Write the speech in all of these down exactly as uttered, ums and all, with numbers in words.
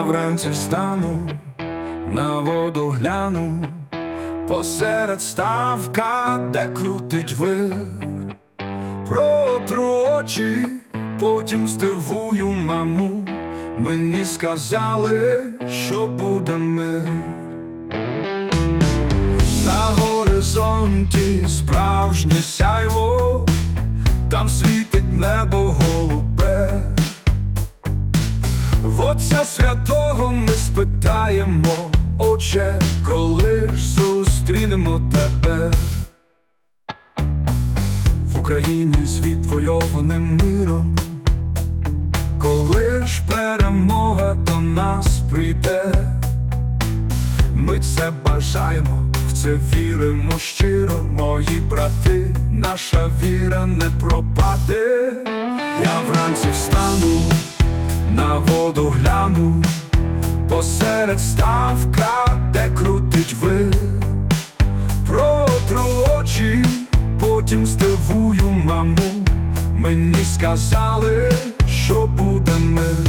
вранці встану, на воду гляну, посеред ставка, де крутить вир. Протру очі, потім здивую маму. Мені сказали, що буде мир. На горизонті справжнє сяйво, там світить небо голубе. В Отця Святого ми спитаємо: Отче, коли ж зустрінемо тебе? В Україні з відвойованим миром, коли ж перемога до нас прийде? Ми це бажаємо, в це віримо щиро, мої брати, наша віра не пропаде. Я вранці встану, на воду гляну, посеред ставка, де крутить вир. Протру очі, потім здивую маму. Мені сказали, що буде мир.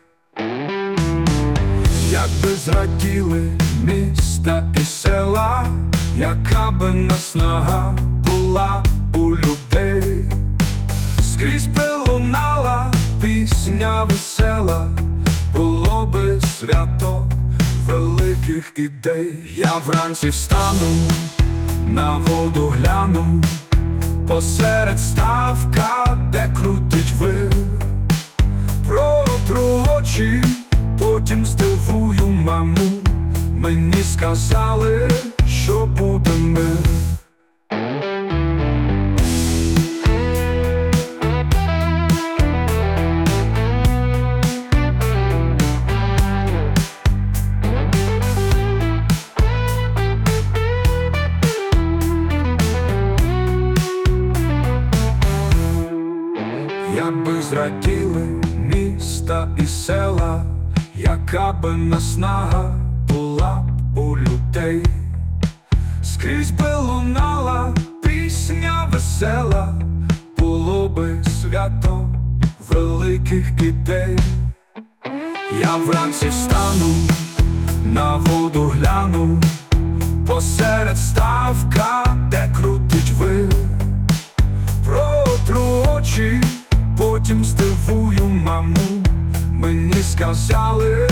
Як би зраділи міста і села, яка би наснага була у людей. Скрізь би лунала пісня весела, було би свято великих ідей. Я вранці встану, на воду гляну, посеред ставка, де крутить вир. Протру очі, потім здивую маму. Мені сказали, що буде мир. Як би зраділи міста і села, яка би наснага була у людей. Скрізь би лунала пісня весела, було би свято великих ідей. Я вранці встану, на воду гляну, посеред ставка, де крутить вир. Протру очі, потім здивую маму. Мені сказали,